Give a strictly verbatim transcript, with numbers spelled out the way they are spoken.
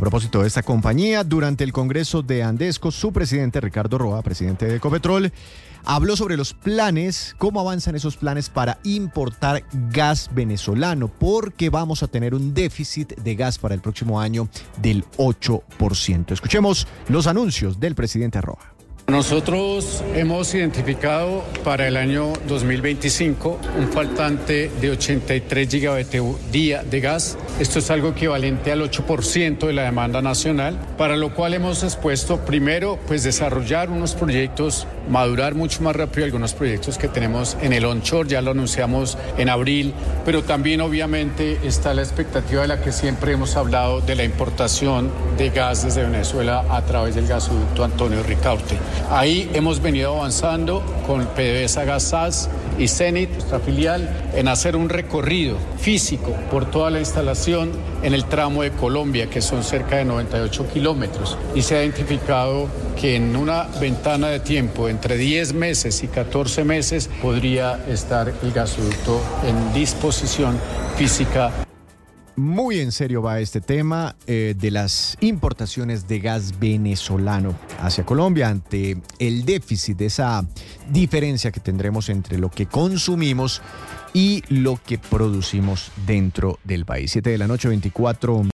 propósito de esta compañía, durante el Congreso de Andesco, su presidente Ricardo Roa, presidente de Ecopetrol, habló sobre los planes, cómo avanzan esos planes para importar gas venezolano, porque vamos a tener un déficit de gas para el próximo año del ocho por ciento. Escuchemos los anuncios del presidente Roa. Nosotros hemos identificado para el año dos mil veinticinco un faltante de ochenta y tres gigavatios día de gas. Esto es algo equivalente al ocho por ciento de la demanda nacional, para lo cual hemos expuesto primero pues desarrollar unos proyectos, madurar mucho más rápido algunos proyectos que tenemos en el onshore, ya lo anunciamos en abril, pero también obviamente está la expectativa de la que siempre hemos hablado de la importación de gas desde Venezuela a través del gasoducto Antonio Ricaurte. Ahí hemos venido avanzando con PDVSA Gasas y Zenit, nuestra filial, en hacer un recorrido físico por toda la instalación en el tramo de Colombia, que son cerca de noventa y ocho kilómetros. Y se ha identificado que en una ventana de tiempo entre diez meses y catorce meses podría estar el gasoducto en disposición física. Muy en serio va este tema eh, de las importaciones de gas venezolano hacia Colombia ante el déficit, de esa diferencia que tendremos entre lo que consumimos y lo que producimos dentro del país. siete de la noche, veinticuatro